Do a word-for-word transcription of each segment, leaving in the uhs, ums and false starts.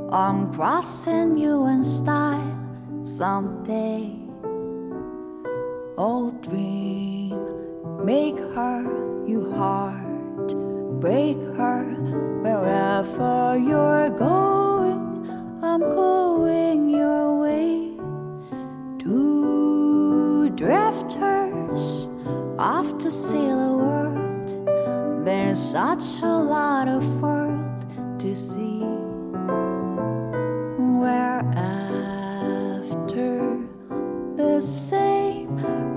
I'm crossing you in style someday. Old dream, make her you heart, break her wherever you're going. I'm going your way. Two drifters off to see the world. There's such a lot of world to see. Where after the same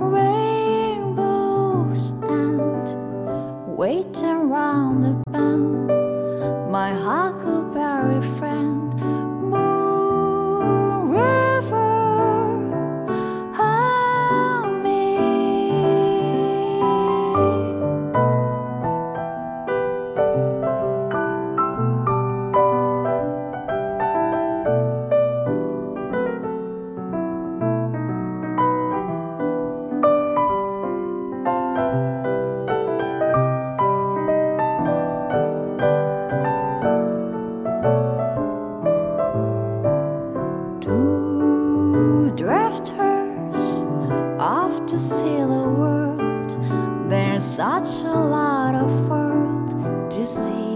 rainbows end, waiting round the bend, my huckleberry friend, Moon River, help me. Two drifters off to see the world. There's such a lot of world to see.